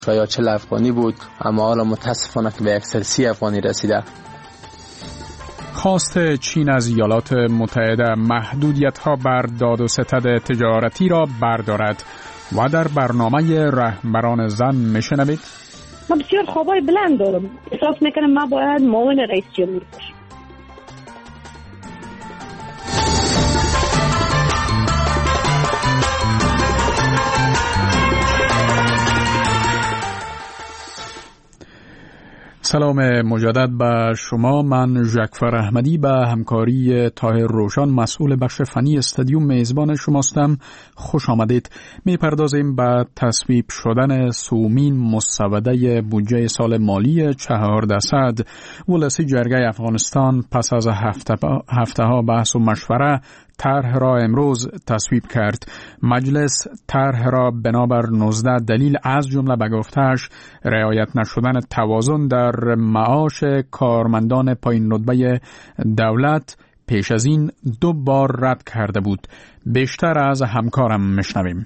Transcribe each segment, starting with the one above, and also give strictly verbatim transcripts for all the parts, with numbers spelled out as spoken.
شاید چهل افغانی بود، اما حالا متاسفانه که به صد و سی افغانی رسیده. خواست چین از ایالات متحده محدودیت‌ها بر داد و ستد تجارتی را بردارد و در برنامه رهبران زن میشنوید. من بسیار خوابای بلند دارم. احساس میکنم من باید معاون رئیس جمهور باشم. سلام مجدد به شما. من ژکفر احمدی به همکاری طاهر روشن مسئول بخش فنی استادیوم میزبان شماستم. خوش آمدید. میپردازیم به تصویب شدن سومین مسوده بودجه سال مالی چهاردهصد. ولسی جرگه افغانستان پس از هفته, هفته ها بحث و مشوره طرح را امروز تصویب کرد. مجلس طرح را بنابر نوزده دلیل از جمله به گفته‌اش رعایت نشدن توازن در معاش کارمندان پایین رتبه دولت پیش از این دو بار رد کرده بود. بیشتر از همکارم میشنویم.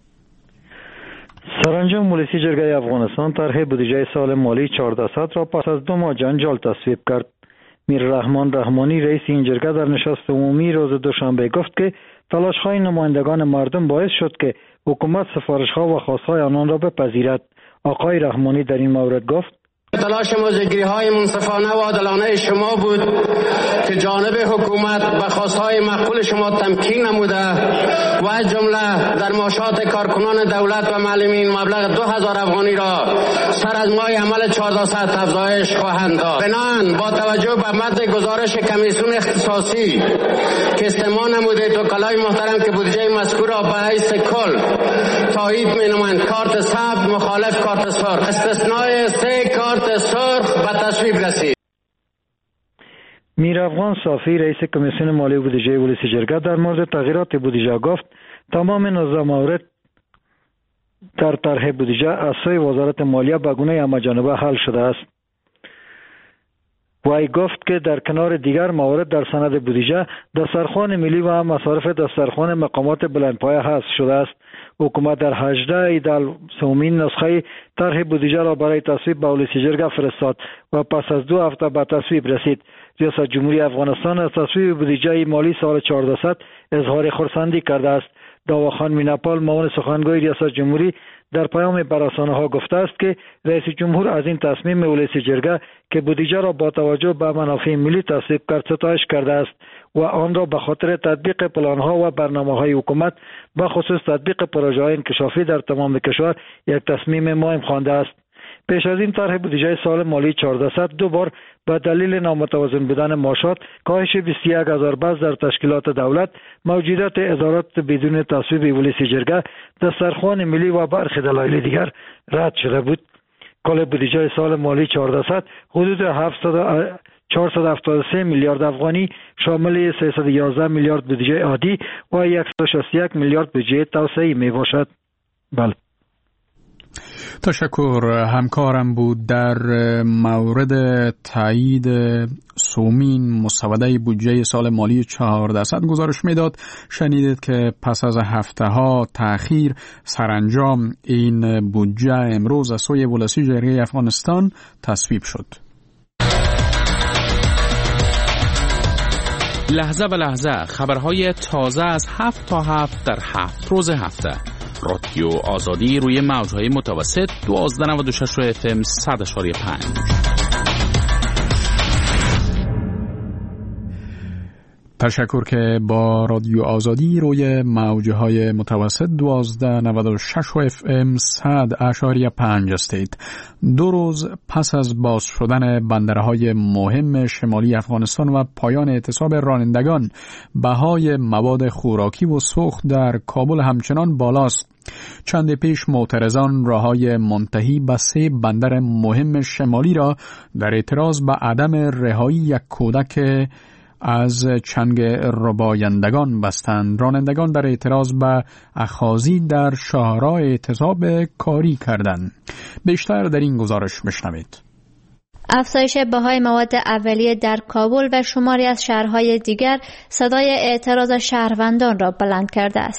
سرانجام ولسی جرگه افغانستان طرح بودجه سال مالی چهاردهصد را پس از دو ماه جنجال تصویب کرد. میر رحمان رحمانی رئیس این جرگه در نشست عمومی روز دوشنبه گفت که تلاش‌های نمایندگان مردم باعث شد که حکومت سفارش‌ها و خواست‌های آنان را بپذیرد. آقای رحمانی در این مورد گفت: تلاش موضع‌گیری‌های منصفانه و عادلانه شما بود که جانب حکومت به خواست‌های معقول شما تمکین نموده و از جمله در معاشات کارکنان دولت و معلمین مبلغ دو هزار افغانی را سر از ماه عمل چهاردهصد افزایش خواهند داد. بنابراین با توجه به متن گزارش کمیسیون اختصاصی که استماع نموده وکلای محترم که بودجه مذکور را به حیث کل تایید می‌نمایند، کارت سبز مخالف کارت سرخ، استثنای سه کارت سرخ به تصویب رسید. میر افغان صافی رئیس کمیسیون مالی بودجه ولسی جرگه در مورد تغییرات بودجه گفت تمام نوزده مورد در طرح بودجه از سوی وزارت مالیه به گونه همه‌جانبه حل شده است. وی گفت که در کنار دیگر موارد در سند بودجه دسترخوان ملی و مصارف دسترخوان مقامات بلندپایه حذف شده است. حکومت در هجده ایدال سومین نسخه طرح بودجه را برای تصویب به ولسی جرگه فرستاد و پس از دو هفته به تصویب رسید. ریاست جمهوری افغانستان از تصویب بودجه مالی سال چهاردهصد اظهار خرسندی کرده است. داواخان میناپال معاون سخنگوی ریاست جمهوری در پیام بر رسانه‌ها گفته است که رئیس جمهور از این تصمیم ولسی جرگه که بودجه را با توجه به منافع ملی تصویب کرد ستایش کرده است و آن را به خاطر تطبیق پلان‌ها و برنامه‌های حکومت به خصوص تطبیق پروژه‌های انکشافی در تمام کشور یک تصمیم مهم خوانده است. پیش از این طرح بودجه سال مالی چهاردهصد دو بار به دلیل نامتوازن بودن معاشات، کاهش بیست و یک هزار بست در تشکیلات دولت، موجودیت ادارات بدون تصویب ولسی جرگه، دسترخوان ملی و برخی دلایل دیگر رد شده بود. کل بودجه سال مالی چهاردهصد حدود چهارصد و هفتاد و سه میلیارد افغانی شامل سیصد و یازده میلیارد بودجه عادی و صد و شصت و یک میلیارد بودجه توسعه‌ای می باشد. بله. تشکر. همکارم بود در مورد تایید سومین مسوده بودجه سال مالی چهاردهصد گزارش میداد. شنیدید که پس از هفته ها تأخیر سرانجام این بودجه امروز از سوی ولسی جرگه افغانستان تصویب شد. لحظه به لحظه خبرهای تازه از هفت تا هفت در هفت روز هفته. رادیو آزادی روی موجهای متوسط دوازده نود و شش اف ام صد اشاری پنج. تشکر که با رادیو آزادی روی موجهای متوسط دوازده نود و شش اف ام صد اشاری پنج هستید. دو روز پس از باز شدن بندرهای مهم شمالی افغانستان و پایان اعتصاب رانندگان، بهای مواد خوراکی و سوخت در کابل همچنان بالاست. چند پیش معترضان راههای منتهی به سه بندر مهم شمالی را در اعتراض به عدم رهایی یک کودک از چنگ ربایندگان بستند. رانندگان در اعتراض به اخاذی در شاهراه اعتصاب کاری کردند. بیشتر در این گزارش بشنوید. افزایش بهای مواد اولیه در کابل و شماری از شهرهای دیگر صدای اعتراض شهروندان را بلند کرده است.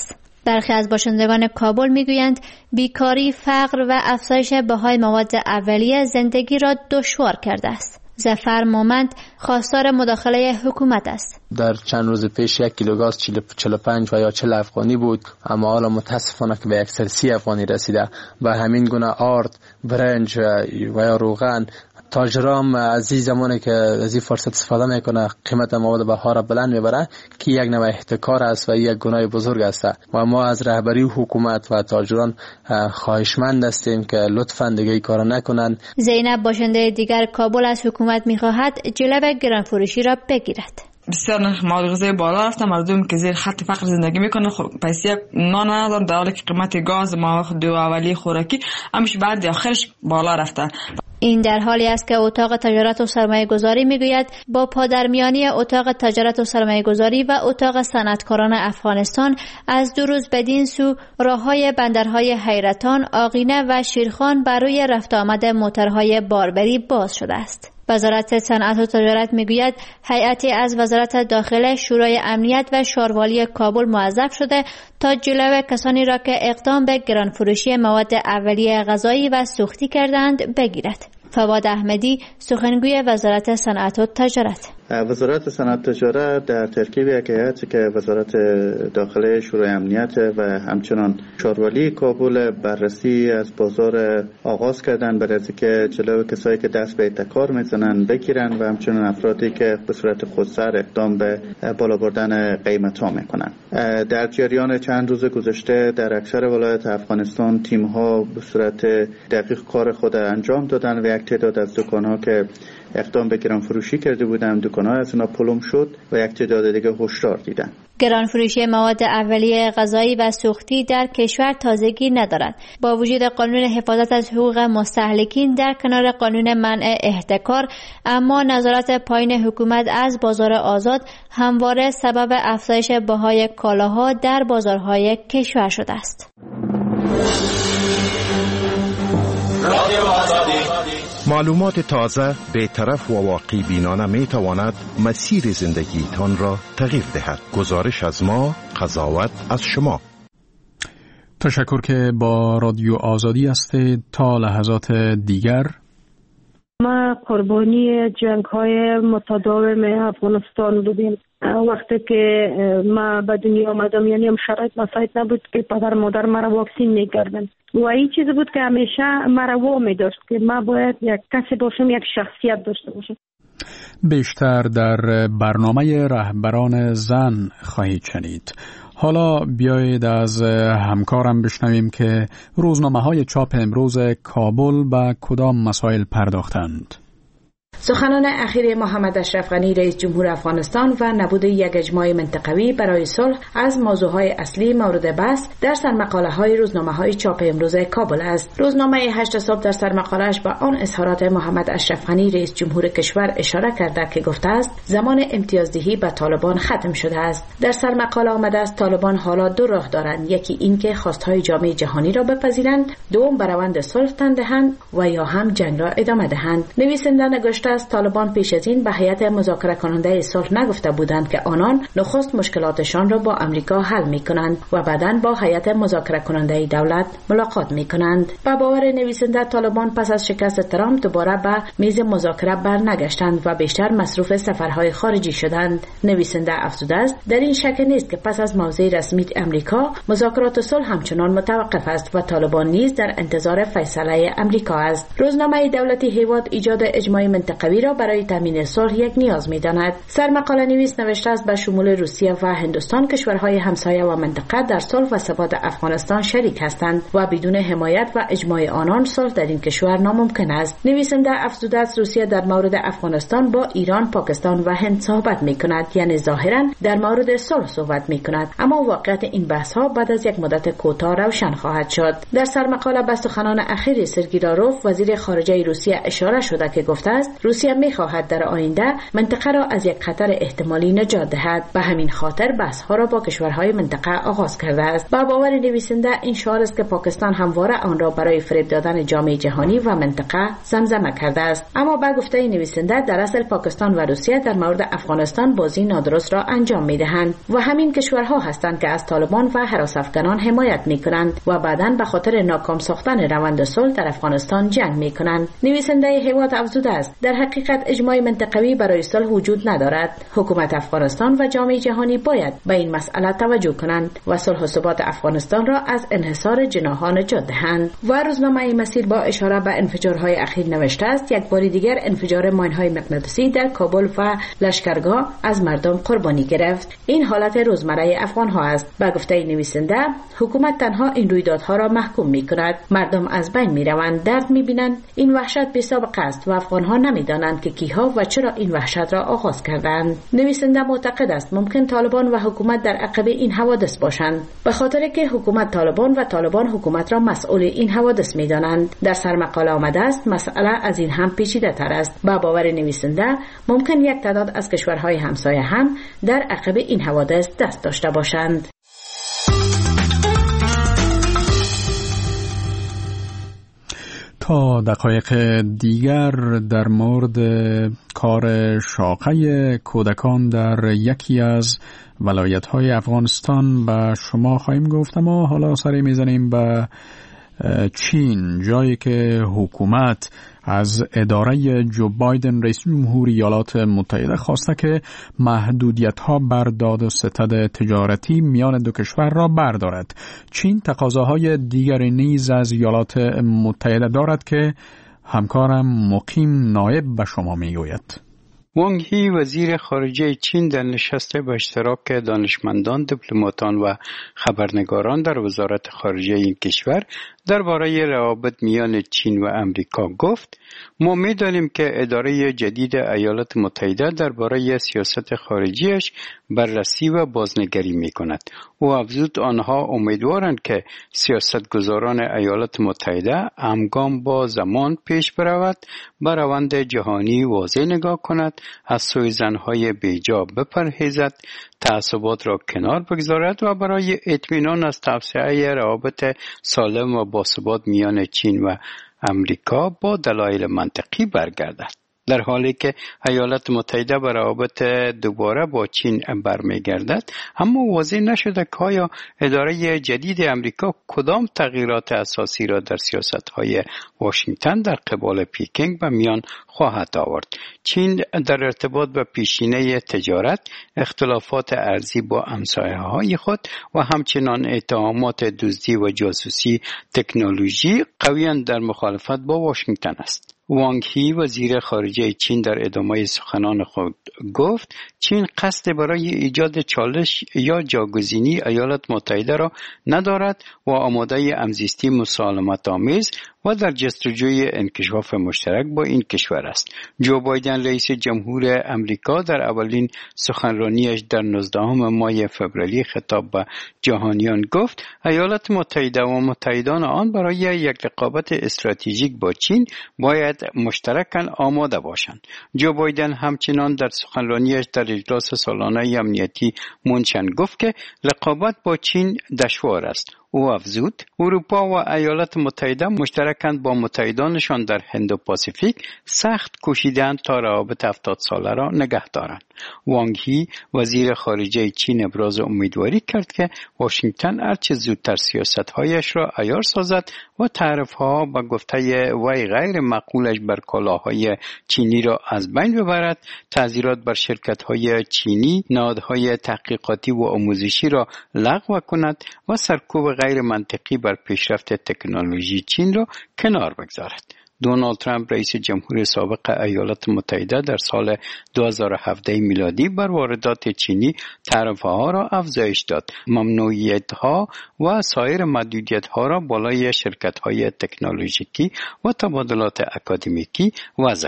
برخی از باشندگان کابل میگویند بیکاری، فقر و افزایش بهای مواد اولیه زندگی را دشوار کرده است. ظفر مومند خواستار مداخله حکومت است. در چند روز پیش یک کیلو گاز چهل و پنج و یا چهل افغانی بود، اما حالا متاسفانه که به اکثر سی افغانی رسیده. و همین گونه آرد، برنج و یا روغن، تاجرام از این زمانی که از این فرصت استفاده میکنه قیمت مواد بها را بلند میبره که یک نوع احتکار است و یک گناه بزرگ است و ما از رهبری حکومت و تاجران خواهشمند هستیم که لطفاً دیگه این کارا نکنن. زینب باشنده دیگر کابل از حکومت میخواهد جلوه گرانفروشی را بگیرد. بسیار نرخ مواد غذایی بالا رفته، مردم که زیر خط فقر زندگی میکنه پیسه نان ندارن، در حالی که قیمت گاز، مواد اولیه خوراکی همیشه بعد آخرش بالا رفته. این در حالی است که اتاق تجارت و سرمایه گذاری میگوید با پادرمیانی اتاق تجارت و سرمایه گذاری و اتاق صنعتکاران افغانستان از دو روز بدین سو راههای بندرهای حیرتان، آقینه و شیرخان برای رفت آمد موترهای باربری باز شده است. وزارت صنعت و تجارت میگوید هیئتی از وزارت داخله، شورای امنیت و شاروالی کابل موظف شده تا جلوی کسانی را که اقدام به گرانفروشی مواد اولیه غذایی و سوختی کردند بگیرد. فواد احمدی، سخنگوی وزارت صنعت و تجارت: وزارت صنعت و تجارت در ترکیب یک هیئتی که وزارت داخله، شورای امنیت و همچنان شاروالی کابل بررسی از بازار آغاز کردن برای اینکه جلوی کسایی که دست به احتکار میزنن بگیرن و همچنان افرادی که به صورت خودسر اقدام به بالا بردن قیمت ها میکنن. در جریان چند روز گذشته در اکثر ولایات افغانستان تیم ها به صورت دقیق کار خود انجام دادن و یک تعداد از دکان ها که اقدام به گرانفروشی کرده بودند دکان‌ها از اینا پلم شد و یک تعداد دیگه هشدار دیدن. گرانفروشی مواد اولیه غذایی و سوختی در کشور تازگی ندارد. با وجود قانون حفاظت از حقوق مستهلکین در کنار قانون منع احتکار، اما نظارت پایین حکومت از بازار آزاد همواره سبب افزایش بهای کالاها در بازارهای کشور شده است. معلومات تازه، بی‌طرف و واقعی بینانه می تواند مسیر زندگیتان را تغییر دهد. گزارش از ما، قضاوت از شما. تشکر که با رادیو آزادی هستید. تا لحظات دیگر. ما قربانی جنگ های متداوم افغانستان بودیم. وقتی که ما به دنیا آمدم، یعنی هم شرایط مساعد نبود که پدر مادر مرا واکسین میکردن و این چیزی بود که همیشه مرا وامی داشت که ما باید یک کسی باشم، یک شخصیت داشته باشم. بیشتر در برنامه رهبران زن خواهید شنید. حالا بیایید از همکارم بشنویم که روزنامه‌های چاپ امروز کابل به کدام مسائل پرداختند. سخنان اخیر محمد اشرف غنی رئیس جمهور افغانستان و نبود یک اجماع منطقوی برای صلح از موضوعهای اصلی مورد بحث در سرمقاله‌های روزنامه‌های چاپ امروز کابل است. روزنامه هشت صبح در سرمقاله‌اش به آن اظهارات محمد اشرف غنی رئیس جمهور کشور اشاره کرده که گفته است زمان امتیازدهی به طالبان ختم شده است. در سرمقاله آمده است طالبان حالا دو راه دارند، یکی این که خواستهای جامعه جهانی را بپذیرند، دوم به روند صلح تن دهند و یا هم جنگ را ادامه دهند. نویسنده نگفته است طالبان پیش از این به هیئت مذاکره کننده صلح نگفته بودند که آنان نخست مشکلاتشان را با امریکا حل می کنند و بعداً با هیئت مذاکره کننده دولت ملاقات می کنند. با باور نویسنده طالبان پس از شکست ترامپ دوباره به میز مذاکره برنگشتند و بیشتر مصروف سفرهای خارجی شدند. نویسنده افزوده است در این شک نیست که پس از موضع رسمی امریکا مذاکرات صلح همچنان متوقف است و طالبان نیز در انتظار فیصله امریکا است. روزنامه دولتی هیواد ایجاد اجماع منطقوی را برای تامین صلح یک نیاز می‌داند. سرمقاله نویس نوشته است به شمول روسیه و هندوستان کشورهای همسایه و منطقه در صلح و ثبات افغانستان شریک هستند و بدون حمایت و اجماع آنان صلح در این کشور ناممکن است. نویسنده افزوده است روسیه در مورد افغانستان با ایران، پاکستان و هند صحبت می‌کند، یعنی ظاهراً در مورد صلح صحبت می‌کند، اما واقعیت این بحث‌ها بعد از یک مدت کوتاه روشن خواهد شد. در سرمقاله به سخنان اخیر سرگی لاروف وزیر خارجه روسیه اشاره شده که گفته است روسیه می‌خواهد در آینده منطقه را از یک خطر احتمالی نجات دهد. به همین خاطر بحث‌ها را با کشورهای منطقه آغاز کرده است. با باور نویسنده این شعار است که پاکستان همواره آن را برای فریب دادن جامعه جهانی و منطقه زمزمه کرده است. اما با گفته نویسنده در اصل پاکستان و روسیه در مورد افغانستان بازی نادرست را انجام می‌دهند و همین کشورها هستند که از طالبان و هراس افغانان حمایت می‌کنند و بعداً به خاطر ناکام ساختن روند صلح در افغانستان جنگ می‌کنند. نویسنده حواد افزوده است در حقیقت اجماع منطقوی برای صلح وجود ندارد. حکومت افغانستان و جامعه جهانی باید به این مسئله توجه کنند و صلح و ثبات افغانستان را از انحصار جناح‌ها نجات دهند. و روزنامه مسیر با اشاره به انفجارهای اخیر نوشته است یک بار دیگر انفجار ماین‌های مغناطیسی در کابل و لشکرگاه از مردم قربانی گرفت. این حالت روزمره افغان‌ها است. با گفته نویسنده حکومت تنها این رویدادها را محکوم می‌کند. مردم از بین می‌روند، درد می‌بینند. این وحشت بی‌سابقه است و افغان‌ها نمی‌دانند که کیها و چرا این وحشت را آغاز کردند. نویسنده معتقد است ممکن طالبان و حکومت در عقب این حوادث باشند، به خاطر که حکومت طالبان و طالبان حکومت را مسئول این حوادث می‌دانند. در سرمقاله آمده است مسئله از این هم پیچیده‌تر است. با باور نویسنده ممکن یک تعداد از کشورهای همسایه هم در عقب این حوادث دست داشته باشند. تا دقایق دیگر در مورد کار شاقه کودکان در یکی از ولایت‌های افغانستان به شما خواهیم گفت، اما حالا سری میزنیم به چین، جایی که حکومت از اداره جو بایدن رئیس جمهور ایالات متحده خواسته که محدودیت‌ها بر داد و ستد تجارتی میان دو کشور را بردارد. چین تقاضاهای دیگری نیز از ایالات متحده دارد که همکارم مقیم نایب به شما میگوید. وانگ هی وزیر خارجه چین در نشست به اشتراک دانشمندان، دیپلماتان و خبرنگاران در وزارت خارجه این کشور درباره روابط میان چین و امریکا گفت: ما می‌دانیم که اداره جدید ایالات متحده درباره سیاست خارجیش بررسی و بازنگری می‌کند. او افزود آنها امیدوارند که سیاستگزاران ایالات متحده همگام با زمان پیش برود، به روند جهانی واضح نگاه کند، از سوءظن‌های بیجا بپرهیزد، تعصبات را کنار بگذارد و برای اطمینان از توسعه روابط سالم و باثبات میان چین و امریکا با دلایل منطقی برگردد. در حالی که ایالات متحده به روابط دوباره با چین برمیگردد، اما واضح نشده که آیا اداره جدید امریکا کدام تغییرات اساسی را در سیاست‌های واشنگتن در قبال پیکینگ به میان خواهد آورد. چین در ارتباط به پیشینه تجارت، اختلافات ارزی با همسایه‌های خود و همچنان اتهامات دزدی و جاسوسی تکنولوژی قویاً در مخالفت با واشنگتن است. وانگ هی وزیر خارجه چین در ادامه سخنان خود گفت: چین قصد برای ایجاد چالش یا جاگزینی ایالات متحده را ندارد و آماده همزیستی مسالمت آمیز و در جستجوی انکشاف مشترک با این کشور است. جو بایدن رئیس جمهور امریکا در اولین سخنرانیش در نوزدهم ماه فوریه خطاب به جهانیان گفت: ایالات متحده و متحدان آن برای یک رقابت استراتژیک با چین باید مشترکاً آماده باشند. جو بایدن همچنان در سخنرانیش در اجلاس سالانه امنیتی مونشن گفت که رقابت با چین دشوار است. او افزود: اروپا و ایالات متحده مشترکاً با متحدانشان در هند و پاسیفیک سخت کوشیدند تا روابط هفتاد ساله را نگه دارند. وانگ هی وزیر خارجه چین ابراز امیدواری کرد که واشنگتن هرچه زودتر سیاست‌هایش را عیار سازد و تعرفه‌ها به گفته وی غیر معقولش بر کالاهای چینی را از بین ببرد، تعزیرات بر شرکت‌های چینی، نهادهای تحقیقاتی و آموزشی را لغو کند و سرکوب غیر منطقی بر پیشرفت تکنولوژی چین را کنار بگذارد. دونالد ترامپ رئیس جمهور سابق ایالات متحده در سال دو هزار و هفده میلادی بر واردات چینی تعرفه‌ها را افزایش داد، ممنوعیت‌ها و سایر محدودیت‌ها را بالای شرکت‌های تکنولوژیکی و تبادلات اکادمیکی وضع کرد.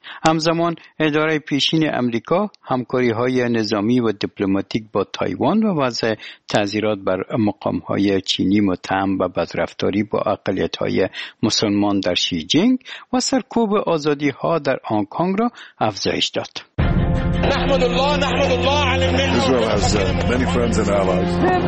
همزمان اداره پیشین امریکا همکاری‌های نظامی و دیپلماتیک با تایوان و وضع تعزیرات بر مقام‌های چینی متهم به بدرفتاری با اقلیت‌های مسلمان در شیجینگ و سرکوب آزادی‌ها در هنگ کنگ را افزایش داد. نحمد الله نحمد الله علی الملل. Israel has uh, many friends and allies.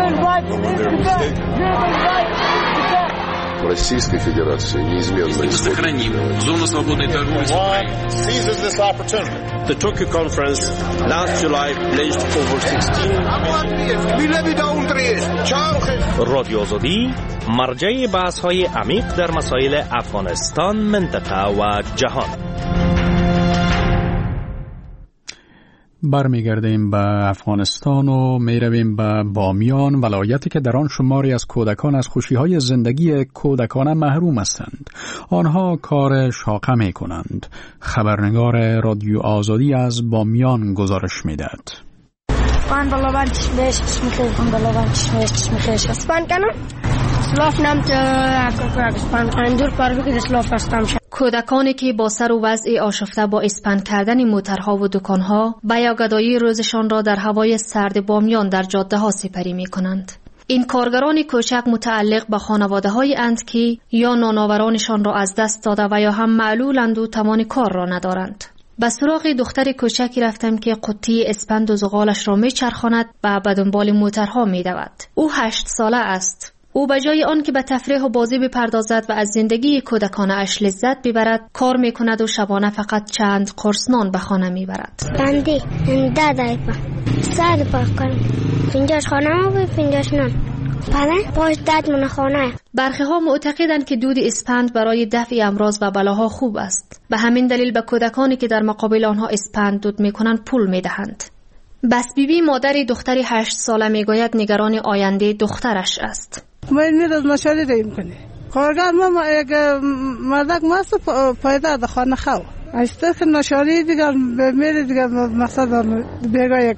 В Российской Федерации неизменно сохраним зону свободной торговли. Seizes this opportunity. The Tokyo conference last July pledged over sixteen. رادیو آزادی مرجع بحث‌های عمیق در مسائل افغانستان، منطقه و جهان. برمیگردیم به افغانستان و میرویم به بامیان، ولایتی که در آن شماری از کودکان از خوشی‌های زندگی کودکانه محروم هستند. آنها کار شاقه می کنند. خبرنگار رادیو آزادی از بامیان گزارش می‌دهد. اسپان بلوان چشمش چشمخیش بلوان چشمش چشمخیش اسپان کنم سلاف نم تو اسپان اندور پارو که سلاف هستم. کودکانی که با سر و وضع آشفته با اسپند کردن موترها و دکانها به یاگدایی روزشان را در هوای سرد بامیان در جاده ها سپری می کنند. این کارگران کوچک متعلق به خانواده های اند که یا نانآورانشان را از دست داده و یا هم معلولند و توان کار را ندارند. به سراغ دختر کوچکی رفتم که قطی اسپند و زغالش را می چرخاند و به دنبال موترها می دود. او هشت ساله است. او به جای آن که به تفریح و بازی بپردازد و از زندگی کودکانه اش لذت ببرد، کار می کند و شبانه فقط چند قرص نان به خانه می برد. بندی دادای پا ساد پاک کنم پینجاش خانه و پینجاش نان بله باش داد من خانه. برخی ها معتقدند که دود اسپند برای دفع امراض و بلاها خوب است. به همین دلیل به کودکانی که در مقابل آنها اسپند دود می کنند پول می دهند. بس بیبی مادری دختری هشت ساله می گوید نگران آینده دخترش است. من میرز نشاری ریم کنه کارگر ما یک مردک ماست پیدا در خانه خو ایسته که نشاری دیگر میره دیگر مثلا بیگا یک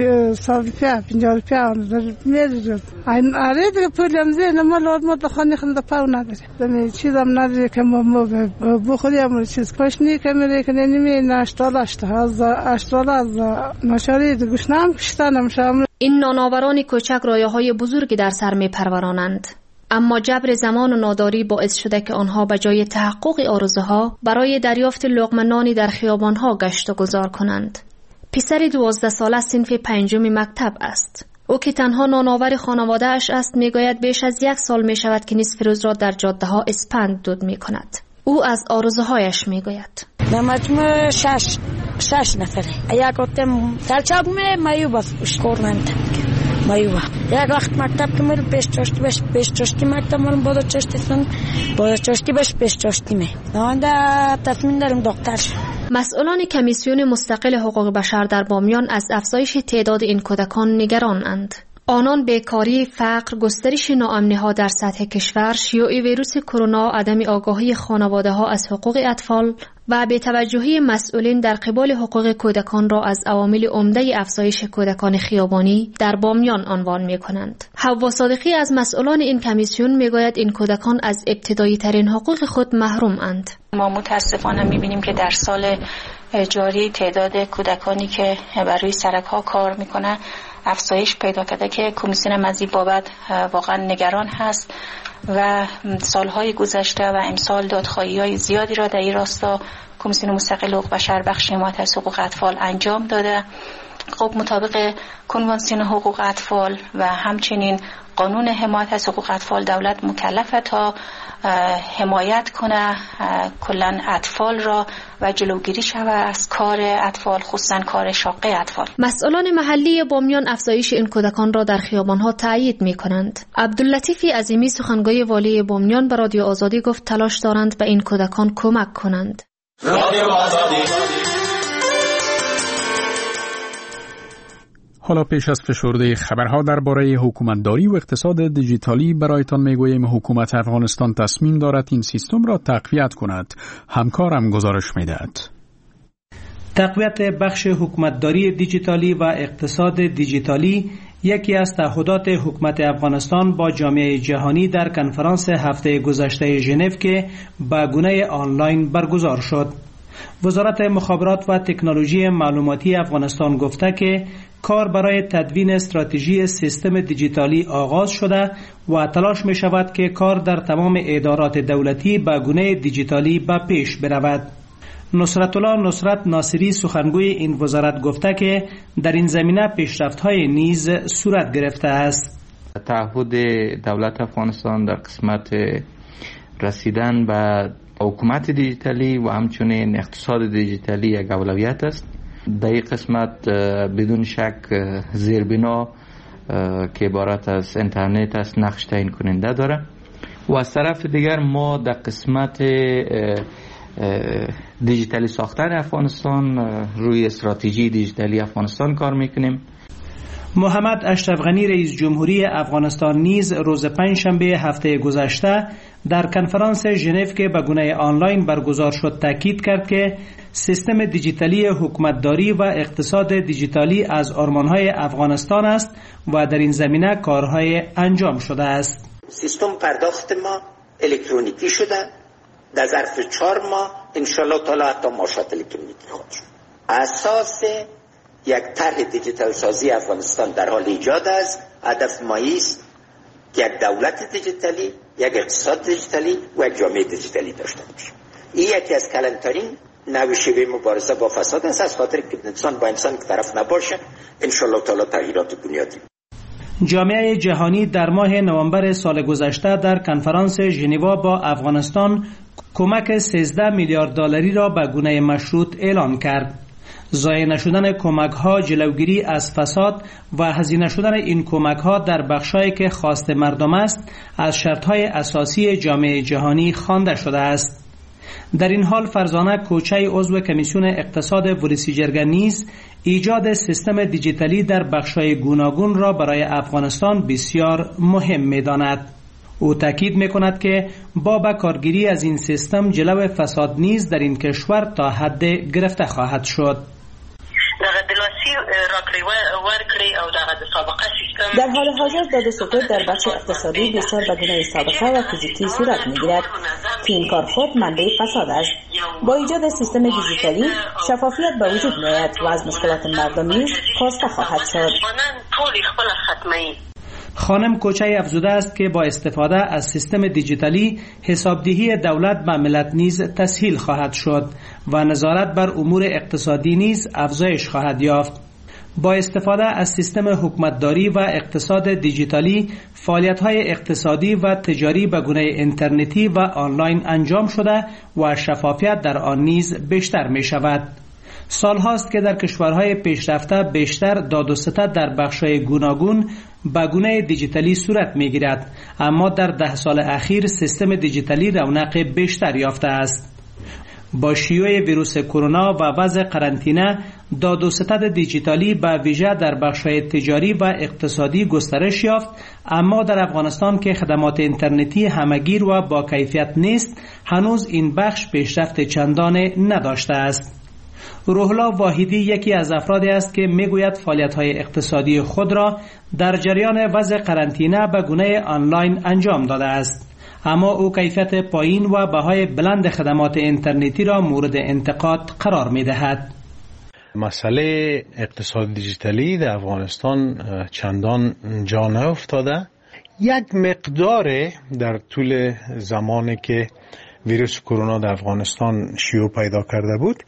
سال پیا پنجاه پیا میره این آره دیگر پولیم زین ما لازم در خانه خود پاو نداره دمی چیزام نداره که ما بخوریم چیز کشنی که میره که نمی نشتالاشته از اشتال از نشاری گوشنام کشتنم شامل. این نانآوران کوچک رایه‌های بزرگی در سر می‌پرورانند، اما جبر زمان و ناداری باعث شده که آنها به جای تحقق آرزوها برای دریافت لقمه نانی در خیابان‌ها گشت و گذار کنند. پسر دوازده ساله صنف پنجم مکتب است. او که تنها نانآور خانواده اش است میگوید بیش از یک سال می شود که نصف روز را در جاده ها اسپند دود می کند. او از آرزوهایش میگوید. در مجموع شش شش نفره. یک وقتم سرچاپ می مایو بس کشکور نمیتم مایو. یک وقت مکتب که میرم پیش چاشتی بش پیش چاشتی مکتب میرم بالا چاشتی سن بالا چاشتی بش پیش چاشتی می. نانده تصمیم دارم دکتر شم. مسئولان کمیسیون مستقل حقوق بشر در بامیان از افزایش تعداد این کودکان نگرانند. آنان بیکاری، فقر، گسترش ناامنی‌ها در سطح کشور، شیوع ویروس کرونا، عدم آگاهی خانواده‌ها از حقوق اطفال و بی‌توجهی مسئولین در قبال حقوق کودکان را از عوامل عمده افزایش کودکان خیابانی در بامیان عنوان می‌کنند. حوا صادقی از مسئولان این کمیسیون می‌گوید این کودکان از ابتدایی ترین حقوق خود محروم اند. ما متاسفانه می‌بینیم که در سال جاری تعداد کودکانی که بر روی سرک‌ها کار می‌کنند افزایش پیدا کرده که کمیسیون از این بابت واقعا نگران هست و سالهای گذشته و امسال دادخواهی‌های زیادی را در این راستا کمیسیون مستقل حقوق بشر بخش حمایت از حقوق اطفال انجام داده. خب مطابق کنوانسیون حقوق اطفال و همچنین قانون حمایت از حقوق اطفال دولت مکلفه تا حمایت کنه کلن اطفال را و جلوگیری شود از کار اطفال، خصوصا کار شاقه اطفال. مسئولان محلی بامیان افزایش این کودکان را در خیابان‌ها تایید می‌کنند. عبداللطیف عظیمی سخنگوی والی بامیان به رادیو آزادی گفت تلاش دارند به این کودکان کمک کنند. رادیو آزادی. حالا پیش از فشرده خبرها درباره حکومتداری و اقتصاد دیجیتالی برایتان میگوییم حکومت افغانستان تصمیم دارد این سیستم را تقویت کند. همکارم گزارش میدهد. تقویت بخش حکومتداری دیجیتالی و اقتصاد دیجیتالی یکی از تعهدات حکومت افغانستان با جامعه جهانی در کنفرانس هفته گذشته ژنو که به گونه آنلاین برگزار شد. وزارت مخابرات و تکنولوژی معلوماتی افغانستان گفته که کار برای تدوین استراتژی سیستم دیجیتالی آغاز شده و تلاش می شود که کار در تمام ادارات دولتی به گونه دیجیتالی به پیش برود. نصرت الله نصرت ناصری سخنگوی این وزارت گفته که در این زمینه پیشرفت‌های نیز صورت گرفته است. تعهد دولت افغانستان در قسمت رسیدن به حکومت دیجیتالی و همچنین اقتصاد دیجیتالی یک اولویت است. در این قسمت بدون شک زیربنا که عبارت از اینترنت است نقش تعیین کننده داره و از طرف دیگر ما در قسمت دیجیتالی ساختن افغانستان روی استراتژی دیجیتالی افغانستان کار میکنیم. محمد اشرف غنی رئیس جمهوری افغانستان نیز روز پنجشنبه هفته گذشته در کنفرانس ژنو که به گونه آنلاین برگزار شد تاکید کرد که سیستم دیجیتالی حکومتداری و اقتصاد دیجیتالی از آرمان‌های افغانستان است و در این زمینه کارهای انجام شده است. سیستم پرداخت ما الکترونیکی شده. در ظرف چهار ماه انشالله تعالی حتی معاشات الکترونیکی خواهد شد. اساس یک طرح دیجیتال سازی افغانستان در حال ایجاد است. هدف ما است که یک دولت دیجیتالی، یک اقتصاد دیجیتالی و یک جامعه دیجیتالی داشته باشیم. این یکی از کلانترین نوع شیوه مبارزه با فساد است، از خاطر که انسان با انسان که طرف نباشه انشالله تعالی تغییرات بنیادی. جامعه جهانی در ماه نوامبر سال گذشته در کنفرانس ژنو با افغانستان کمک سیزده میلیارد دلاری را به گونه مشروط اعلان کرد. ضایع نشدن کمک‌ها، جلوگیری از فساد و هزینه شدن این کمک‌ها در بخشایی که خواست مردم است از شرط‌های اساسی جامعه جهانی خوانده شده است. در این حال فرزانه کوچه عضو کمیسیون اقتصاد ولیسی جرگه نیز ایجاد سیستم دیجیتالی در بخش‌های گوناگون را برای افغانستان بسیار مهم می‌داند. او تاکید می‌کند که با به کارگیری از این سیستم جلو فساد نیز در این کشور تا حد گرفته خواهد شد. در حال حاضر داد و ستد در بخش اقتصادی بسیار به گونه سابقه و فیزیکی صورت می‌گیرد که این کار خود منبع فساد است. با ایجاد سیستم دیجیتالی شفافیت به وجود می‌آید و از مشکلات مردم نیز کاسته خواهد شد. خانم کوچه افزوده است که با استفاده از سیستم دیجیتالی حسابدهی دولت به ملت نیز تسهیل خواهد شد و نظارت بر امور اقتصادی نیز افزایش خواهد یافت. با استفاده از سیستم حکومتداری و اقتصاد دیجیتالی فعالیت‌های اقتصادی و تجاری به گونه اینترنتی و آنلاین انجام شده و شفافیت در آن نیز بیشتر می شود. سال هاست که در کشورهای پیشرفته بیشتر داد و ستد در بخش‌های گوناگون به گونه دیجیتالی صورت می‌گیرد، اما در ده سال اخیر سیستم دیجیتالی رونق بیشتر یافته است. با شیوع ویروس کرونا و وضع قرنطینه داد و ستد دیجیتالی به ویژه در بخش‌های تجاری و اقتصادی گسترش یافت، اما در افغانستان که خدمات اینترنتی همگیر و با کیفیت نیست هنوز این بخش پیشرفت چندانه نداشته است. روحلا واحدی یکی از افرادی است که میگوید فعالیت‌های اقتصادی خود را در جریان وضع قرنطینه به گونه آنلاین انجام داده است، اما او کیفیت پایین و بهای بلند خدمات اینترنتی را مورد انتقاد قرار می‌دهد. مسئله اقتصاد دیجیتالی در افغانستان چندان جا نیفتاده. یک مقدار در طول زمانی که ویروس کرونا در افغانستان شیوع پیدا کرده بود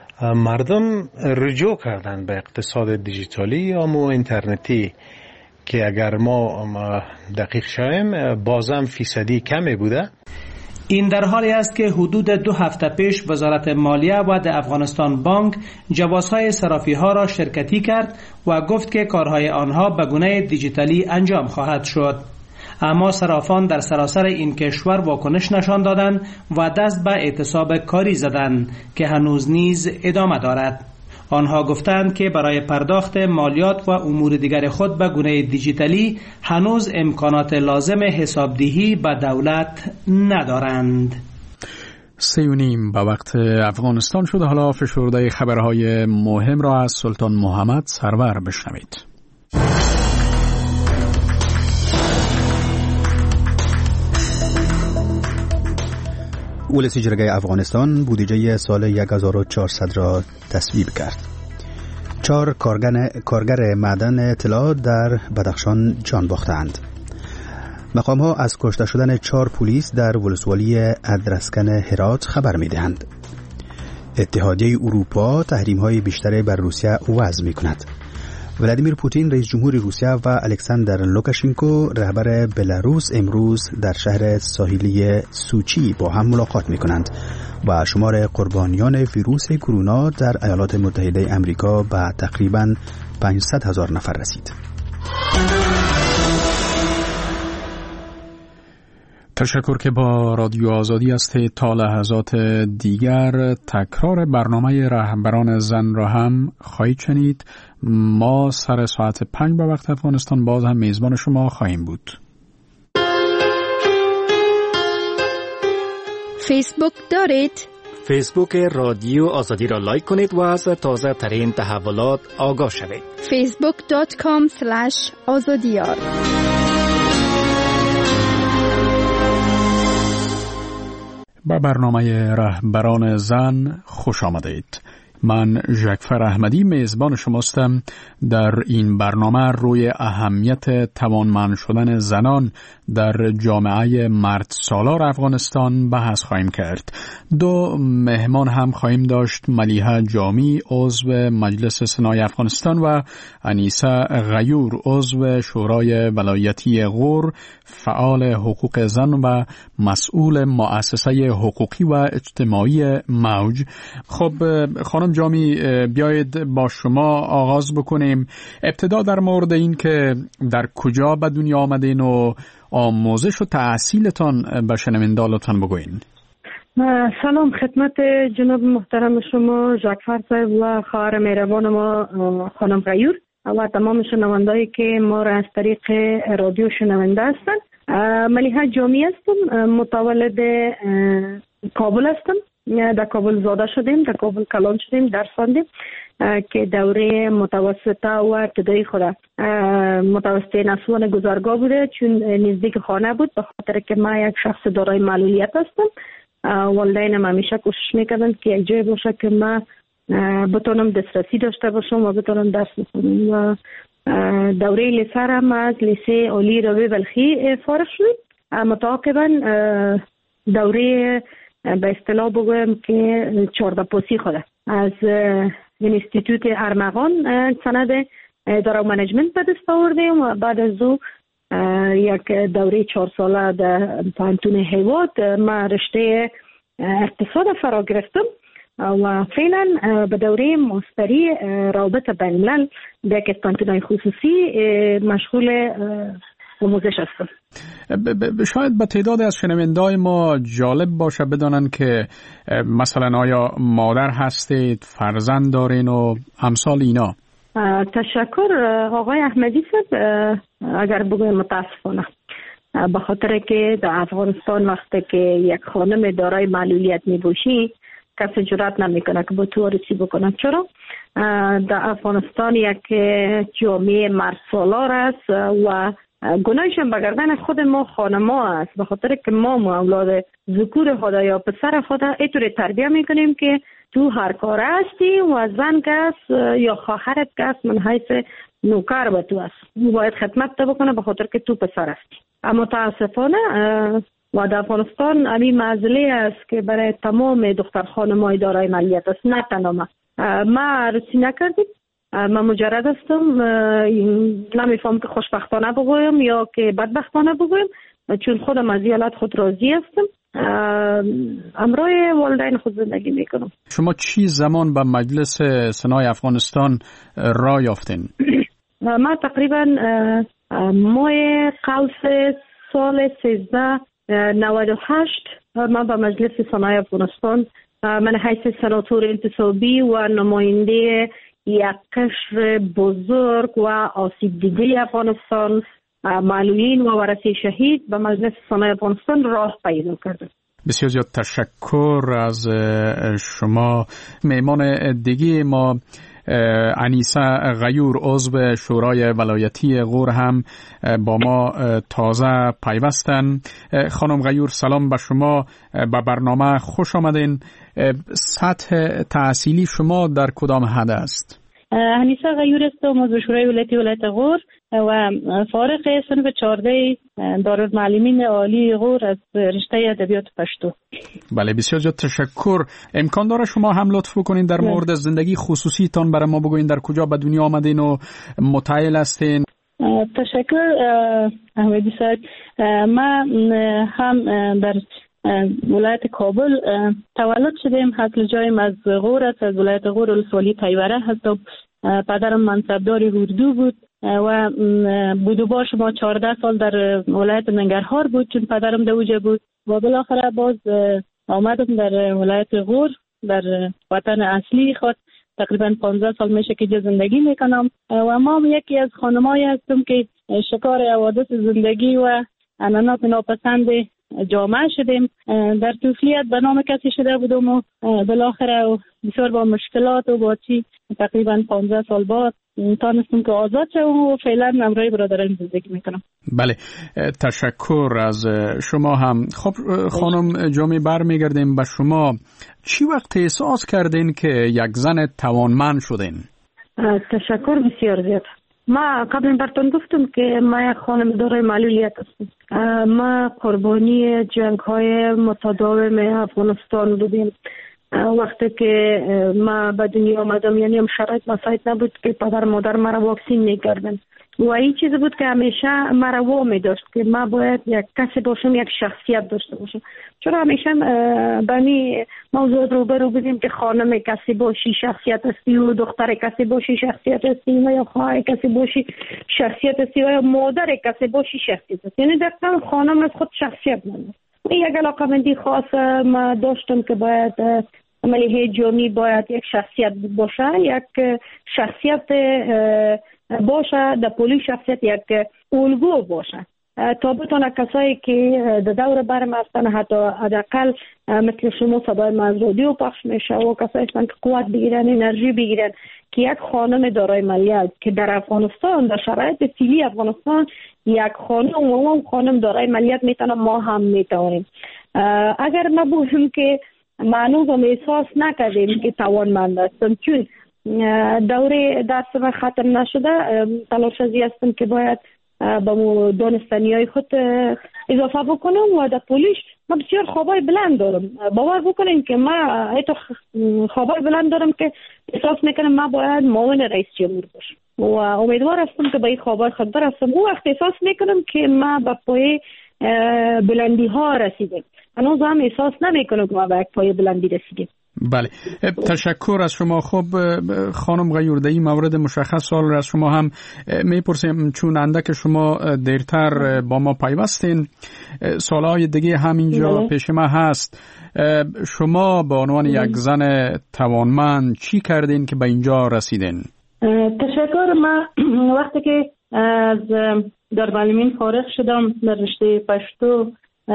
مردم رجوع کردن به اقتصاد دیجیتالی یا مو اینترنتی که اگر ما دقیق شویم بازم فیصدی کمی بوده. این در حالی است که حدود دو هفته پیش وزارت مالیه و د افغانستان بانک جوازهای صرافی ها را شرکتی کرد و گفت که کارهای آنها به گونه دیجیتالی انجام خواهد شد، اما صرافان در سراسر این کشور واکنش نشان دادند و دست به اعتصاب کاری زدند که هنوز نیز ادامه دارد. آنها گفتند که برای پرداخت مالیات و امور دیگر خود به گونه دیجیتالی هنوز امکانات لازم حسابدهی به دولت ندارند. سه و نیم به وقت افغانستان شده. حالا فشرده خبرهای مهم را از سلطان محمد سرور بشنوید. ولسی جرگه افغانستان بودجه سال هزار و چهارصد را تصویب کرد. چهار کارگر معدن اطلاع در بدخشان جان باختند. مقام ها از کشته شدن چهار پلیس در ولسوالی ادرسکن هرات خبر می دهند. اتحادیه اروپا تحریم های بیشتر بر روسیه وضع می کند. ولادیمیر پوتین رئیس جمهور روسیه و الکساندر لوکاشنکو رهبر بلاروس امروز در شهر ساحلی سوچی با هم ملاقات می کنند و شمار قربانیان ویروس کرونا در ایالات متحده آمریکا به تقریباً پانصد هزار نفر رسید. تشکر که با رادیو آزادی هستید. تا لحظات دیگر تکرار برنامه رهبران زن را هم خواهید شنید. ما سر ساعت پنج به وقت افغانستان باز هم میزبان شما خواهیم بود. فیسبوک دارید؟ فیسبوک رادیو آزادی را لایک کنید و از تازه ترین تحولات آگاه شوید. فیسبوک دات کام اسلش آزادیار. با برنامه رهبران زن خوش آمدید. من ژکفر احمدی میزبان شماستم. در این برنامه روی اهمیت توانمند شدن زنان در جامعه مرد سالار افغانستان بحث خواهیم کرد. دو مهمان هم خواهیم داشت: ملیحه جامی عضو مجلس سنای افغانستان و انیسه غیور عضو شورای ولایتی غور، فعال حقوق زن و مسئول مؤسسه حقوقی و اجتماعی موج. خب خانم جامی، بیایید با شما آغاز بکنیم. ابتدا در مورد این که در کجا به دنیا آمدین و آموزش و تحصیلتان به شنوندگانتان بگوین. سلام خدمت جناب محترم شما ژکفر صاحب و خواهر مهربان ما خانم غیور و تمام شنوندایی که ما را از طریق رادیو شنونده هستند. ملیحه جامی هستم، متولد کابل هستم. در کابل زاده شدیم، در کابل کلان شدیم، درس خواندیم که دوره متوسطه و ابتدایی خود متوسطه نسوان گذرگاه بوده، چون نزدیک خانه بود. به خاطر که من یک شخص دارای معلولیت هستم، والدینم همیشه کوشش میکردن که یک جای باشه که من بتونم دسترسی داشته باشم و بتونم درس بخونم. و دوره لیسه هم از لیسه عالی راوی بلخی فارغ شدیم. متعاقبا دوره به اصطلاح بگویم که چهارده پوسی خوده از انستیتوت ارمغان سند اداره و منیجمنت به دست آوردیم و بعد از او یک دوره چهار ساله در پانتون هیواد ما رشته اقتصاد فرا گرفتم و فعلا به دوره ماستری رابط بین الملل در یک پانتون خصوصی مشغول آموزش هستم. شاید به تعداد از شنوندای ما جالب باشه بدانن که مثلا آیا مادر هستید، فرزند دارین و امثال اینا. تشکر آقای احمدی صاحب. اگر بگویم متاسفانه به خاطر که در افغانستان وقتی که یک خانم دارای معلولیت می باشی کسی جرأت نمیکنه که با تو وارسی بکنه. چرا؟ در افغانستان یک جامعه مرد سالار است و گناهش هم بگردن خود ما خانما است، به خاطر که ما اولاد ذکور خدا یا پسر خدا اینطوری تربیه میکنیم که تو هر کار هستی و زن کس یا خواهرت کس من حیث نوکر به تو است، باید خدمت تو بکنه به خاطر که تو پسر هستی. اما متاسفانه و در افغانستان همین معضله است که برای تمام دختر خانمای دارای معلولیت است، نه تنها ما ما عروسی نکردیم. من مجرد هستم، نمیفهم که خوشبختانه بگویم یا که بدبختانه بگویم، چون خودم از حالت خود راضی هستم. امروز والدین خود زندگی میکنم. شما چی زمان به مجلس سنای افغانستان را یافتین؟ من تقریبا ماه قوس سال سیزده نود و هشت من به مجلس سنای افغانستان من حیث سناتور انتصابی و نماینده یک قشر بزرگ و آسیب دیده افغانستان، معلولین و ورثه شهید به مجلس سنای افغانستان راه پیدا کرده. بسیار زیاد تشکر از شما. مهمان دیگه ما انیسه غیور عضو شورای ولایتی غور هم با ما تازه پیوستن. خانم غیور سلام به شما، به برنامه خوش آمدین. سطح تحصیلی شما در کدام حد است؟ انیسه غیور هستم، عضو شورای ولایتی ولایت غور و فارغ صنف چهارده دارالمعلمین عالی غور از رشته ادبیات پشتو. بله بسیار زیاد تشکر. امکان داره شما هم لطف بکنین در مورد زندگی خصوصی تان برای ما بگوین، در کجا به دنیا آمدین و متعهل هستین؟ تشکر احمدی صاحب. من هم در ولایت کابل تولد شدم، اصل جایم از غور است، از ولایت غور ولسوالی تیوره هستم. پدرم منصبدار اردو بود و بودو باش ما چهارده سال در ولایت ننگرهار بود چون پدرم دوجه بود و بالاخره باز آمدم در ولایت غور در وطن اصلی خود. تقریبا پانزده سال میشه که زندگی میکنم و ما یکی از خانمایی هستم که شکار حوادث زندگی و عنعنات ناپسند جامعه شدیم. در طفولیت به نام کسی شده بودم و بالاخره بسیار با مشکلات و با چی تقریبا پانزده سال بعد تانستم که آزاد شدم و فعلا همراه برادران زندگی میکنم. بله تشکر از شما هم. خب خانم جامی برمیگردیم به شما. چی وقت احساس کردین که یک زن توانمند شدین؟ تشکر بسیار زیاد. ما قبل براتون گفتم که ما یک خانم دارای معلولیت هستم. ما قربانی جنگ های متداوم افغانستان بودیم. وقتی که ما به دنیا آمدم یعنی هم شرایط مساعد نبود که پدر مادر مرا واکسین میکردن و این چیز بود که همیشه مرا وامی داشت که ما باید یک کسی باشم، یک شخصیت داشته باشم. چرا همیشه بانی موضوع رو برو بودیم که خانم کسی باشی شخصیت هستی و دختر کسی باشی شخصیت هستی و یا خواهر کسی باشی شخصیت هستی و یا مادر کسی باشی شخصیت هستی. یعنی دقیقا خانم از خود شخصیت نداشت. یک علاقه مندی خاص ما داشتم که باید عملیه جامعی باید یک شخصیت باشه، یک شخصیت باشه در پولی شخصیت یک الگو باشه تا بتونه کسایی که در دور برم هستن حتی حداقل مثل شما صدای ما از رادیو پخش میشه و کسایی هستن که قوت بگیرن انرژی بگیرن که یک خانم دارای ملیت که در افغانستان در شرایط فعلی افغانستان یک خانم و اون خانم دارای ملیت میتونه ما هم میتونیم. اگر ما بگیم که معنوز هم احساس نکردیم که توانمند هستم چون دوره دستم ختم نشده تلاشی هستم که باید با دانستانی های خود اضافه بکنم و در پولیش من بسیار خوابای بلند دارم. باور بکنین که من ایتو خوابای بلند دارم که احساس میکنم من باید معاون رئیس جمهور باشم و امیدوار هستم که به این خوابای خود برسم. اون وقت احساس میکنم که من به پای بلندی ها رسیدم. هنوز هم احساس نمیکنم که ما به یک پای بلندی رسیدیم. بله تشکر از شما. خب خانم غیور در این مورد مشخص سوال از شما هم میپرسیم چون اندک شما دیرتر با ما پیوستین، سوالهای دیگه همینجا بله. پیش ما هست. شما به عنوان یک زن توانمند چی کردین که به اینجا رسیدین؟ تشکر. من وقتی که از دارالمعلمین فارغ شدم در رشته پشتو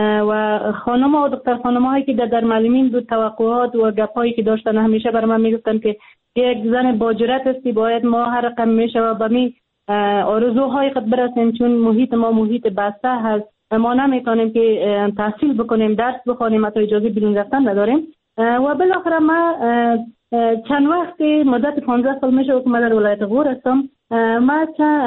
و خانم و دختر خانم هایی که در دارالمعلمین بود توقعات و گپایی که داشتن همیشه برای من میگفتن که یک زن باجرت هستی باید ما هر رقم میشه و به می آرزوهای خود برسیم چون محیط ما محیط بسته هست، ما نمیتونیم که تحصیل بکنیم درس بخونیم حتی اجازه بیرون رفتن نداریم و بالاخره ما چند وقت مدت پانزده سال میشه که من در ولایت غور هستم. ما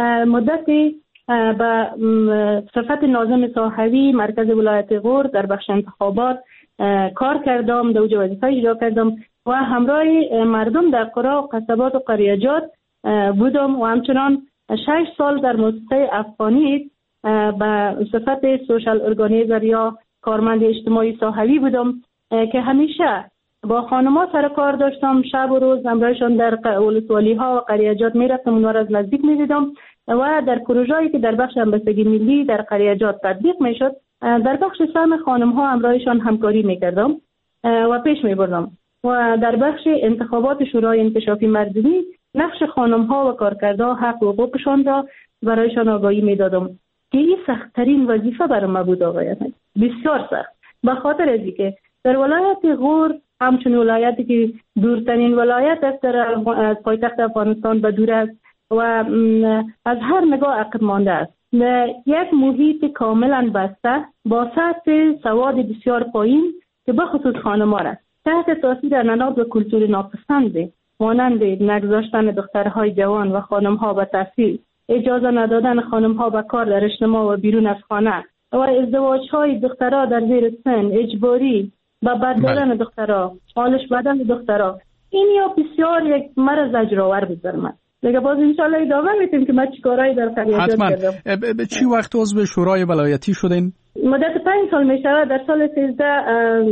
مدتی به صفت ناظم صاحبی مرکز ولایت غور در بخش انتخابات کار کردم، دوج وظیفه اجرا کردم و همراه مردم در قرى و قصبات و قریجات بودم و همچنان شش سال در موسسه افغانی به صفت سوشال ارگانیزر یا کارمند اجتماعی صاحبی بودم که همیشه با خانم‌ها سر کار داشتم. شب و روز همراهشان در ولسوالی ها و قریجات میرفتم، اونها را از نزدیک میدیدم و در پروژه‌ای که در بخش همبستگی ملی در قریجات تطبیق میشد در بخش سهم خانم‌ها همراهشان همکاری میکردم و پیش میبردم و در بخش انتخابات شورای انکشافی مردمی نقش خانم‌ها و کارکردها حق و حقوقشان را برایشان آگاهی میدادم که این سخت‌ترین وظیفه برای من بود. آقای بسیار سخت به خاطر از اینکه در ولایت غور همچون ولایتی که دورترین ولایت است در از پایتخت افغانستان به دور است و از هر نگاه عقب مانده است. یک محیط کاملا بسته با سطح سواد بسیار پایین که بخصوص خانم‌ها است تحت تاثیر عنعنات و کلتور ناپسند مانند نگذاشتن دخترهای جوان و خانم‌ها به تحصیل، اجازه ندادن خانم‌ها به کار در اجتماع و بیرون از خانه و ازدواج‌های دخترها در زیر سن اجباری و بردارن دخترها، چالش بدن دخترها، این یا بسیار یک مرض اجرآور بود در من. دیگه باز انشالله ادامه میتیم که من چیکارایی در قریه کردم. به چی وقت عضو شورای ولایتی شدین؟ مدت پنج سال میشه. در سال سیزده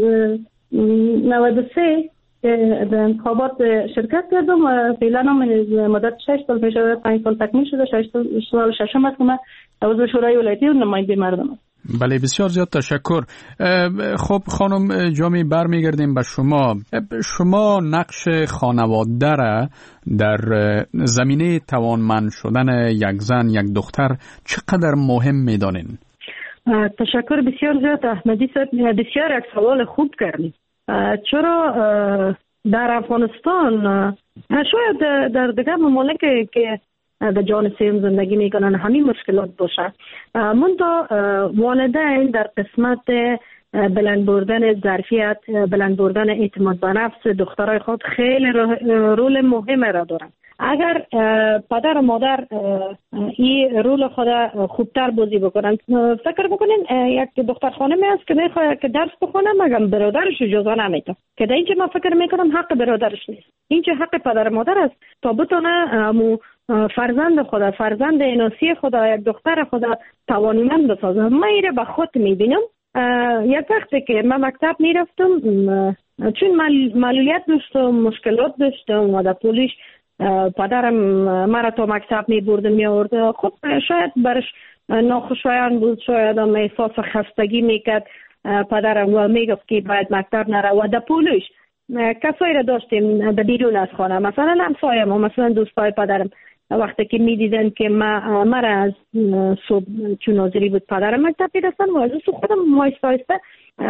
نود و سه در انتخابات شرکت کردم و فعلا هم مدت شش سال میشه، پنج سال تکمیل شده، شش سال ششم است که من عضو شورای ولایتی و نماینده مردم است. بله بسیار زیاد تشکر. خب خانم جامی برمیگردیم به شما. شما نقش خانواده را در زمینه توانمند شدن یک زن یک دختر چقدر مهم میدانین؟ تشکر بسیار زیاد احمدی صاحب، بسیار یک سوال خوب کردید. چرا در افغانستان شاید در دیگر ممالک که در جان سیم زندگی میکنن همین مشکلات باشه، منتها والدین در قسمت بلند بردن ظرفیت، بلند بردن اعتماد به نفس دخترای خود خیلی رول مهم را دارن. اگر پدر و مادر این رول خود خوبتر بازی بکنن، فکر بکنین یک دختر خانمی است که میخواد که درس بخونه مگر برادرش اجازه نمیده، که در اینجا من فکر میکنم حق برادرش نیست، اینجا حق پدر و مادر است تا بتونه فرزند خدا، فرزند اناسی خدا، یک دختر خدا توانمند بسازه. من ایره به خود میبینم. یک وقتی که من مکتب میرفتم، چون معلولیت داشتم، مشکلات داشتم و در پولیش پدرم مرا تا مکتب می برد می آورد، خب شاید برش ناخوشایند بود، شاید هم احساس خستگی میکرد پدرم و میگفت که باید مکتب نره. و در پولیش کسایی را داشتیم در بیرون از خانه، مثلا همسایم و مثلا دوستای پدرم، وقتی که میدیدن که ما مرا از صبح چون ناظری بود پدرم مکتب میرسن و از اون خودم مایسته آیسته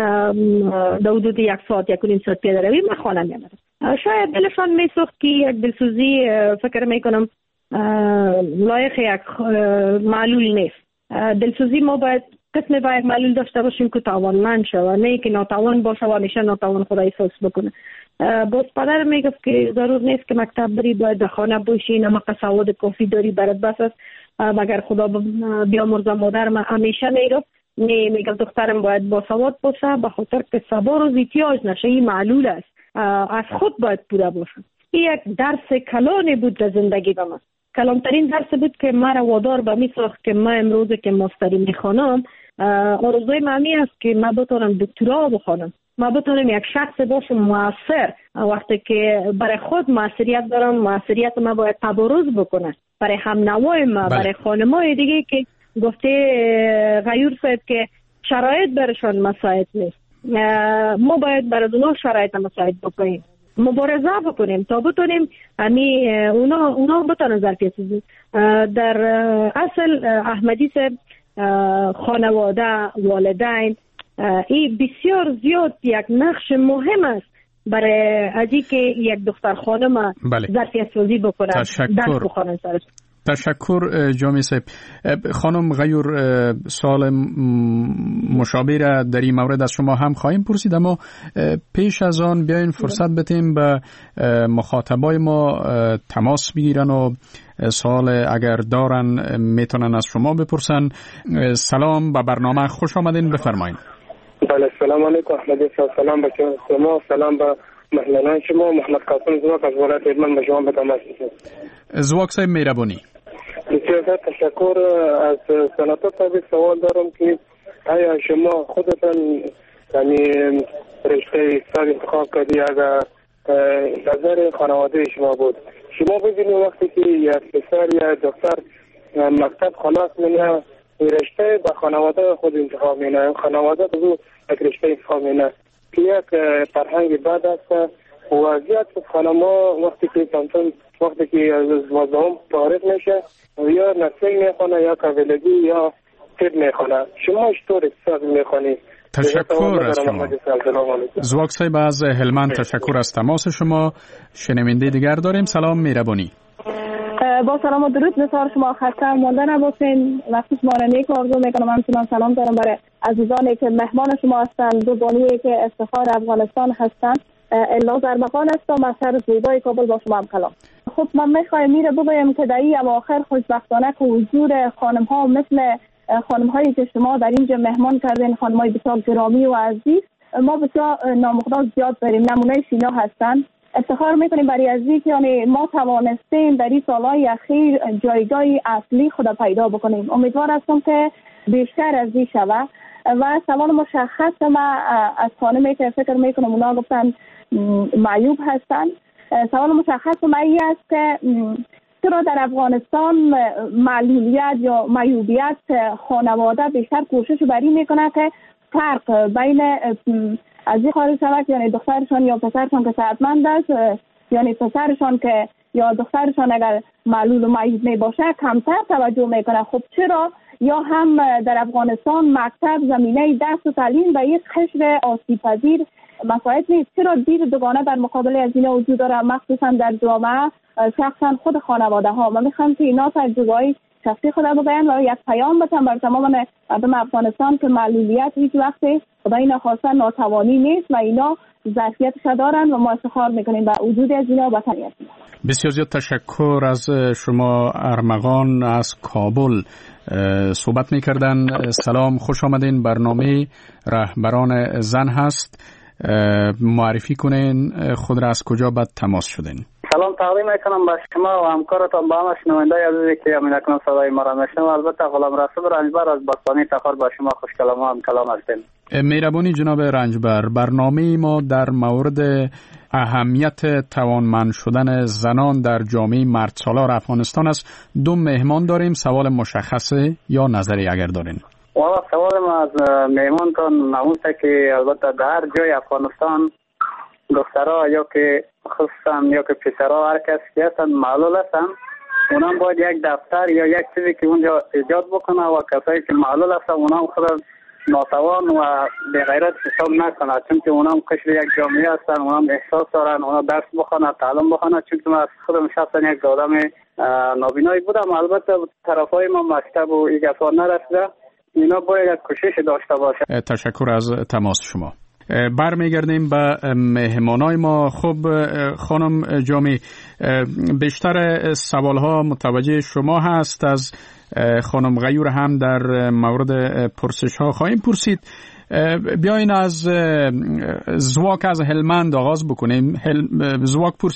در حدود یک ساعت یک و نیم ساعت پیاده روی من خانه میامدم. شاید دلشان میسوخت که یک دلسوزی فکر میکنم لایق یک معلول نیست. دلسوزی ما باید قسم باید معلول داشته باشیم که توانمند شود، نه که ناتوان باشه و همیشه ناتوان خود احساس بکنه. باز پدر میگفت که ضرور نیست که مکتب بری، باید در خانه باشی، نمک سواد کافی داری برات بس است، مگر خدا بیامرزه. مادر من همیشه میگفت نه، میگفت دخترم باید با سواد باشه به خاطر که سبا روز احتیاج نشه، این معلول است، از خود باید پوره باشه. این یک درس کلانی بود در زندگی به من، کلانترین درس بود که مرا وادار به می ساخت که من امروز که ماستری میخوانم، آرزوی من می است که من بتونم دکترا بخوانم، من بتونم یک شخص باشم موثر. وقتی که برای خود موثریت دارم، موثریت من باید تبارز بکنه برای هم نوای ما، برای خانمای دیگه که گفته غیور صاحب که شرایط برشان مساعد نیست. ما باید برای اونا شرایط مساعد بکنیم، مبارزه بکنیم تا بتونیم همی اونا اونا بتونن ظرفیت سازی. در اصل احمدی صاحب خانواده، والدین، این بسیار زیاد یک نقش مهم است برای ازی که یک دختر خانم ظرفیت سازی بکنه، درس بخونه سرش. تشکر جامی صاحب. خانم غیور، سوال مشابه را در این مورد از شما هم خواهیم پرسید، اما پیش از آن بیاین فرصت بدیم به مخاطبای ما تماس بگیرن و سوال اگر دارن میتونن از شما بپرسن. سلام، به برنامه خوش آمدین، بفرمایید. بله، سلام علیکم احمدی صاحب، سلام به شما، سلام به مهمانان شما. محمد قاسم زواک از ولایت هلمند به شما به تماس هستم. زواک صاحب مهربانی. بسیار تشکر. از سناتور صاحب سوال دارم که آیا شما خودتان یعنی رشته اقتصاد انتخاب کردی، اگر نظر خانواده شما بود، شما ببینید وقتی که یک پسر یا دختر مکتب خلاص می‌کنه رشته به خانواده خود انتخاب می‌کنه، خانواده خود یک رشته انتخاب می‌کنه که یک فرهنگ بد است. وضعیت خانم‌ها وقتی که کمتر وقتی که از دوازدهم فارغ میشه یا نسل میخونه یا قبیلگی یا طب میخونه، شما چطور اقتصاد میخونی؟ تشکر از شما. زواک صاحب از هلمند، تشکر از تماس شما. شنونده دیگر داریم. سلام میربانی. با سلام و درود بسیار شما خسته مانده نباشین. وقتی شما را نیک آرزو میکنم. همچنان سلام دارم برای عزیزانی که مهمان شما هستند، دو بانویی که افتخار افغانستان هستند. الا زرمقان هستم از شهر زیبای کابل. با شما هم کلام. خب من میخوایم میره بگویم که در این اواخر خوشبختانه که حضور خانم ها مثل خانم هایی که شما در اینجا مهمان کردین، خانم های بسیار گرامی و عزیز، ما بسیار نامقدار زیاد داریم. نمونه اینا هستند. افتخار میکنیم برای ازی که یعنی ما توانستیم در این سالهای اخیر جایگاه اصلی خود پیدا بکنیم. امیدوار هستم که بیشتر از این شوه. و سوال مشخص ما از خانمی که فکر میکنم اونا گفتن معیوب هستن، سوال مشخص ما این است که چرا در افغانستان معلولیت یا معیوبیت خانواده بیشتر کوشش بر این میکنه که فرق بین از این خارج شود، یعنی دخترشان یا پسرشان که صحتمند است، یعنی پسرشان که یا دخترشان اگر معلول و معیوب می باشه کمتر توجه میکنه. خب چرا؟ یا هم در افغانستان مکتب زمینه درس و تعلیم و یک قشر آسیب پذیر مساعد نیست. چرا دید دوگانه در مقابل از اینا وجود داره، مخصوصا در جامعه، شخصا خود خانواده ها؟ من میخوام که اینا تجربه‌های شخصی خود بگن و یک پیام بدم بر تمام مردم افغانستان که معلولیت هیچ وقت خدای نخواسته ناتوانی نیست و اینا ظرفیتش دارن و ما افتخار میکنیم به وجود از اینا و تنیت. بسیار زیاد تشکر از شما. ارمغان از کابل صحبت میکردن. سلام، خوش آمدین. برنامه رهبران زن هست. معرفی کنین خود را، از کجا بعد تماس شدین؟ سلام تقدیم میکنم به شما و همکارتان، با همه شنونده عزیزی که امین اکنون صدای ما را میشنوند. البته غلام رسول رنجبر از باستانی تخار با شما خوش کلام هم کلام هستیم. مهربانی جناب رنجبر، برنامه ما در مورد اهمیت توانمند شدن زنان در جامعه مردسالار افغانستان است. دو مهمان داریم. سوال مشخصه یا نظری اگر دارین؟ والا سوال ما از مهمانتان نموسته که البته در جای افغانستان دخترها یا که خصوصا یا که پسرها هر کس که هستن معلول هستن، اونم باید یک دفتر یا یک چیزی که اونجا ایجاد بکنه و کسایی که معلول هستن اونم خود ناتوان و به غیرت حساب نکنه، چون که اونم قشر یک جامعه هستن، اونم احساس دارن، اونا درس بخونه، تعلم بخونه. چون که من از خودم شخصا یک آدم نابینایی بودم، البته طرفای ما مکتب و یک افار نرسیده. اینا باید کوشش داشته باشه. تشکر از تماس شما. برمیگردیم به مهمانای ما. خب خانم جامی، بیشتر سوالها متوجه شما هست. از خانم غیور هم در مورد پرسش ها خواهیم پرسید. بیاین از زواک از هلمند آغاز بکنیم. زواک پرسید